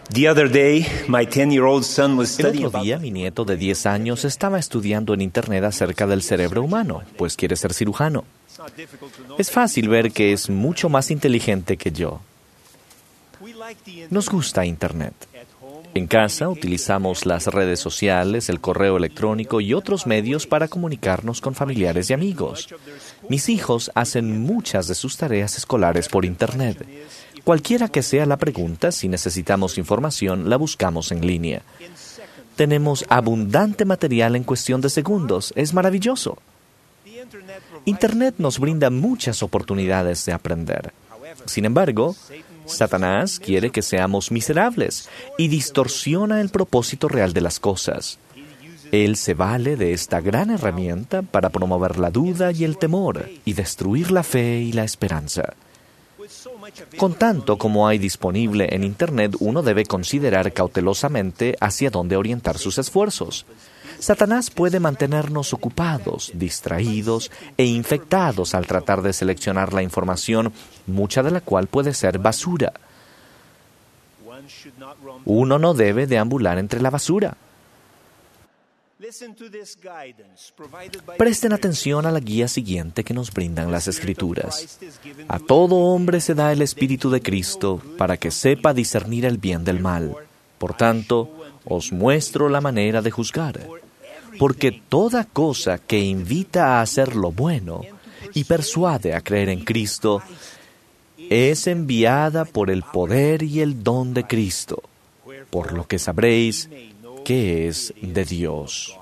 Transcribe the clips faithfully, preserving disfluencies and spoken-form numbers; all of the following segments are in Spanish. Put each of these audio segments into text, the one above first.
The other day, my ten-year-old son was El studying otro día, about... mi nieto de diez años estaba estudiando en Internet acerca del cerebro humano, pues quiere ser cirujano. Es fácil ver que es mucho más inteligente que yo. Nos gusta Internet. En casa utilizamos las redes sociales, el correo electrónico y otros medios para comunicarnos con familiares y amigos. Mis hijos hacen muchas de sus tareas escolares por Internet. Cualquiera que sea la pregunta, si necesitamos información, la buscamos en línea. Tenemos abundante material en cuestión de segundos. Es maravilloso. Internet nos brinda muchas oportunidades de aprender. Sin embargo, Satanás quiere que seamos miserables y distorsiona el propósito real de las cosas. Él se vale de esta gran herramienta para promover la duda y el temor y destruir la fe y la esperanza. Con tanto como hay disponible en Internet, uno debe considerar cautelosamente hacia dónde orientar sus esfuerzos. Satanás puede mantenernos ocupados, distraídos e infectados al tratar de seleccionar la información, mucha de la cual puede ser basura. Uno no debe deambular entre la basura. Presten atención a la guía siguiente que nos brindan las Escrituras. A todo hombre se da el Espíritu de Cristo para que sepa discernir el bien del mal. Por tanto, os muestro la manera de juzgar. Porque toda cosa que invita a hacer lo bueno y persuade a creer en Cristo es enviada por el poder y el don de Cristo, por lo que sabréis que es de Dios.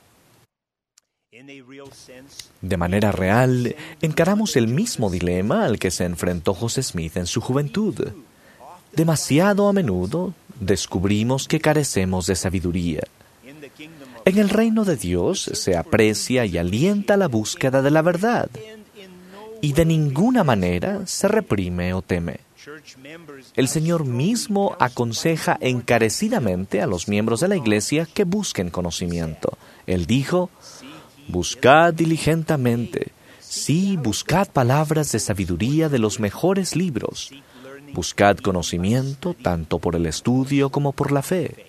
De manera real, encaramos el mismo dilema al que se enfrentó José Smith en su juventud. Demasiado a menudo descubrimos que carecemos de sabiduría. En el reino de Dios se aprecia y alienta la búsqueda de la verdad, y de ninguna manera se reprime o teme. El Señor mismo aconseja encarecidamente a los miembros de la Iglesia que busquen conocimiento. Él dijo: buscad diligentemente, sí, buscad palabras de sabiduría de los mejores libros. Buscad conocimiento tanto por el estudio como por la fe.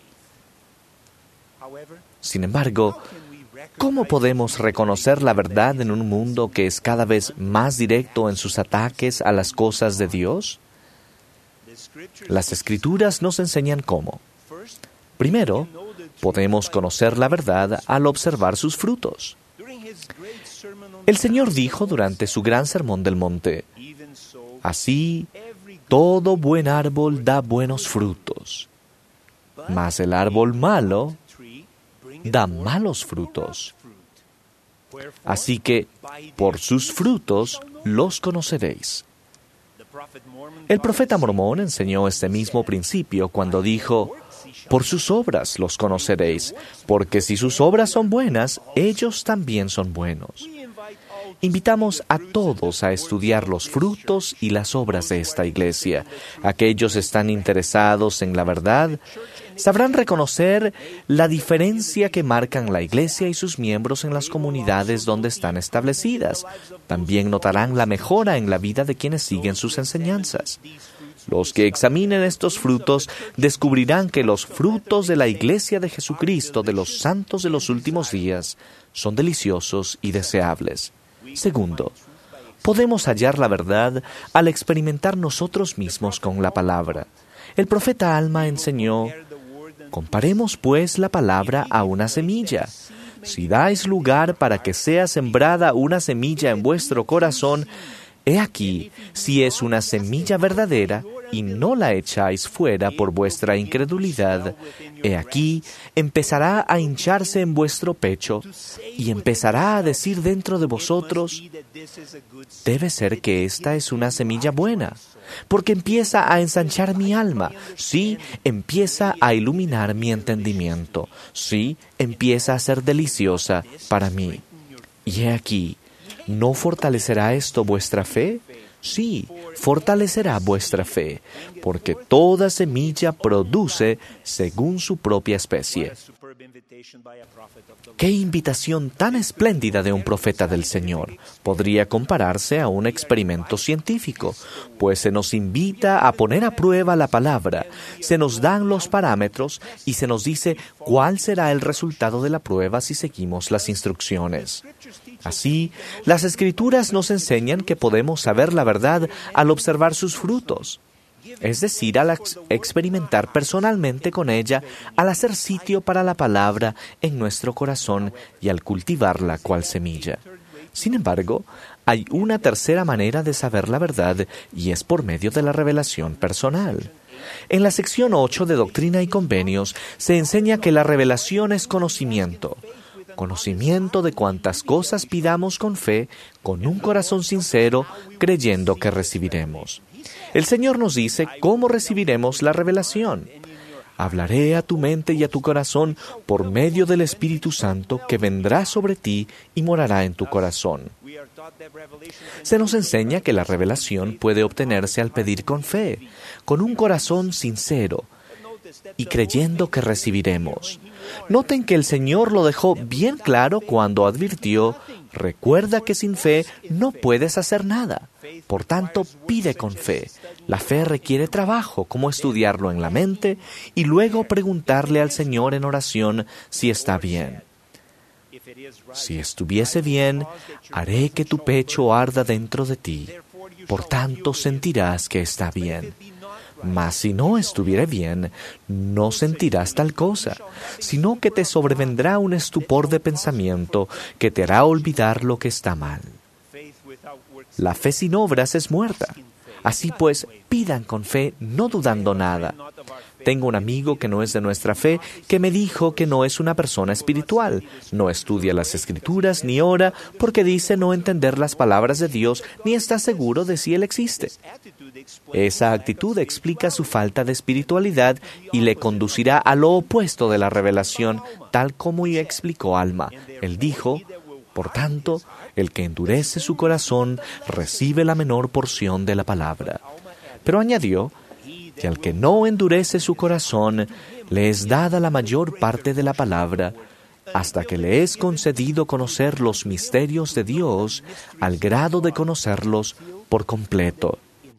Sin embargo, ¿cómo podemos reconocer la verdad en un mundo que es cada vez más directo en sus ataques a las cosas de Dios? Las Escrituras nos enseñan cómo. Primero, podemos conocer la verdad al observar sus frutos. El Señor dijo durante su gran sermón del monte: así, todo buen árbol da buenos frutos, mas el árbol malo da malos frutos. Así que, por sus frutos los conoceréis. El profeta Mormón enseñó este mismo principio cuando dijo: por sus obras los conoceréis, porque si sus obras son buenas, ellos también son buenos. Invitamos a todos a estudiar los frutos y las obras de esta iglesia. Aquellos que están interesados en la verdad sabrán reconocer la diferencia que marcan la iglesia y sus miembros en las comunidades donde están establecidas. También notarán la mejora en la vida de quienes siguen sus enseñanzas. Los que examinen estos frutos descubrirán que los frutos de la Iglesia de Jesucristo de los santos de los últimos días son deliciosos y deseables. Segundo, podemos hallar la verdad al experimentar nosotros mismos con la palabra. El profeta Alma enseñó: comparemos pues la palabra a una semilla. Si dais lugar para que sea sembrada una semilla en vuestro corazón, he aquí, si es una semilla verdadera y no la echáis fuera por vuestra incredulidad, he aquí, empezará a hincharse en vuestro pecho y empezará a decir dentro de vosotros: debe ser que esta es una semilla buena, porque empieza a ensanchar mi alma, sí, empieza a iluminar mi entendimiento, sí, empieza a ser deliciosa para mí. Y he aquí, ¿no fortalecerá esto vuestra fe? Sí, fortalecerá vuestra fe, porque toda semilla produce según su propia especie. ¡Qué invitación tan espléndida de un profeta del Señor! Podría compararse a un experimento científico, pues se nos invita a poner a prueba la palabra, se nos dan los parámetros y se nos dice cuál será el resultado de la prueba si seguimos las instrucciones. Así, las Escrituras nos enseñan que podemos saber la verdad al observar sus frutos, es decir, al ex- experimentar personalmente con ella, al hacer sitio para la palabra en nuestro corazón y al cultivarla cual semilla. Sin embargo, hay una tercera manera de saber la verdad y es por medio de la revelación personal. En la sección ocho de Doctrina y Convenios se enseña que la revelación es conocimiento. Conocimiento de cuantas cosas pidamos con fe, con un corazón sincero, creyendo que recibiremos. El Señor nos dice cómo recibiremos la revelación. Hablaré a tu mente y a tu corazón por medio del Espíritu Santo que vendrá sobre ti y morará en tu corazón. Se nos enseña que la revelación puede obtenerse al pedir con fe, con un corazón sincero y creyendo que recibiremos. Noten que el Señor lo dejó bien claro cuando advirtió: recuerda que sin fe no puedes hacer nada. Por tanto, pide con fe. La fe requiere trabajo, como estudiarlo en la mente y luego preguntarle al Señor en oración si está bien. Si estuviese bien, haré que tu pecho arda dentro de ti. Por tanto, sentirás que está bien. Mas si no estuviere bien, no sentirás tal cosa, sino que te sobrevendrá un estupor de pensamiento que te hará olvidar lo que está mal. La fe sin obras es muerta. Así pues, pidan con fe, no dudando nada. Tengo un amigo que no es de nuestra fe, que me dijo que no es una persona espiritual. No estudia las Escrituras ni ora, porque dice no entender las palabras de Dios, ni está seguro de si Él existe. Esa actitud explica su falta de espiritualidad y le conducirá a lo opuesto de la revelación, tal como ya explicó Alma. Él dijo: por tanto, el que endurece su corazón recibe la menor porción de la palabra. Pero añadió: y al que no endurece su corazón, le es dada la mayor parte de la palabra, hasta que le es concedido conocer los misterios de Dios, al grado de conocerlos por completo.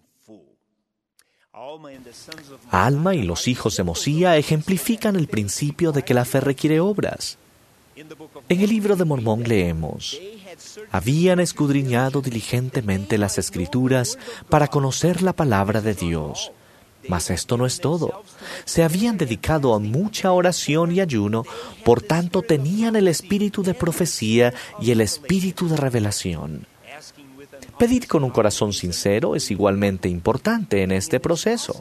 Alma y los hijos de Mosía ejemplifican el principio de que la fe requiere obras. En el libro de Mormón leemos: habían escudriñado diligentemente las Escrituras para conocer la palabra de Dios. Mas esto no es todo. Se habían dedicado a mucha oración y ayuno, por tanto tenían el espíritu de profecía y el espíritu de revelación. Pedir con un corazón sincero es igualmente importante en este proceso.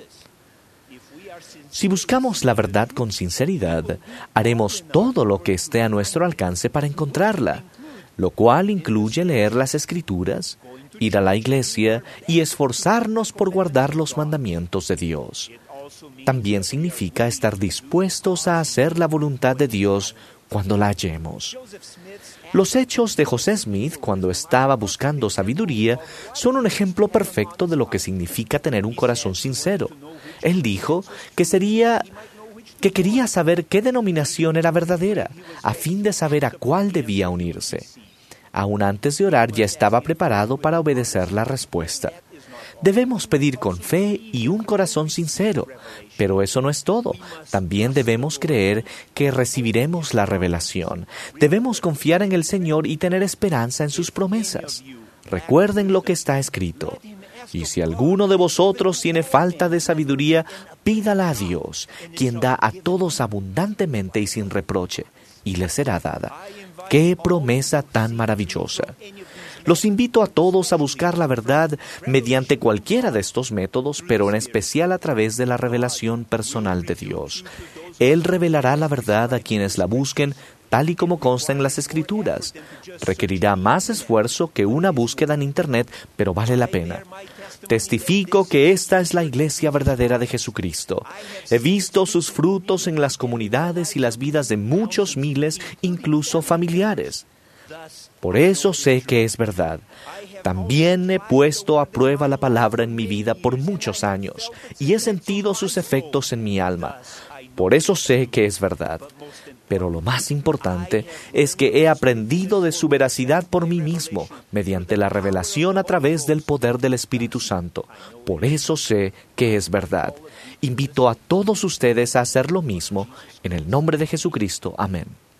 Si buscamos la verdad con sinceridad, haremos todo lo que esté a nuestro alcance para encontrarla, lo cual incluye leer las Escrituras, ir a la iglesia y esforzarnos por guardar los mandamientos de Dios. También significa estar dispuestos a hacer la voluntad de Dios cuando la hallemos. Los hechos de José Smith cuando estaba buscando sabiduría son un ejemplo perfecto de lo que significa tener un corazón sincero. Él dijo que sería que quería saber qué denominación era verdadera, a fin de saber a cuál debía unirse. Aún antes de orar ya estaba preparado para obedecer la respuesta. Debemos pedir con fe y un corazón sincero, pero eso no es todo. También debemos creer que recibiremos la revelación. Debemos confiar en el Señor y tener esperanza en sus promesas. Recuerden lo que está escrito: y si alguno de vosotros tiene falta de sabiduría, pídala a Dios, quien da a todos abundantemente y sin reproche, y le será dada. ¡Qué promesa tan maravillosa! Los invito a todos a buscar la verdad mediante cualquiera de estos métodos, pero en especial a través de la revelación personal de Dios. Él revelará la verdad a quienes la busquen, tal y como consta en las Escrituras. Requerirá más esfuerzo que una búsqueda en Internet, pero vale la pena. Testifico que esta es la iglesia verdadera de Jesucristo. He visto sus frutos en las comunidades y las vidas de muchos miles, incluso familiares. Por eso sé que es verdad. También he puesto a prueba la palabra en mi vida por muchos años y he sentido sus efectos en mi alma. Por eso sé que es verdad. Pero lo más importante es que he aprendido de su veracidad por mí mismo, mediante la revelación a través del poder del Espíritu Santo. Por eso sé que es verdad. Invito a todos ustedes a hacer lo mismo. En el nombre de Jesucristo. Amén.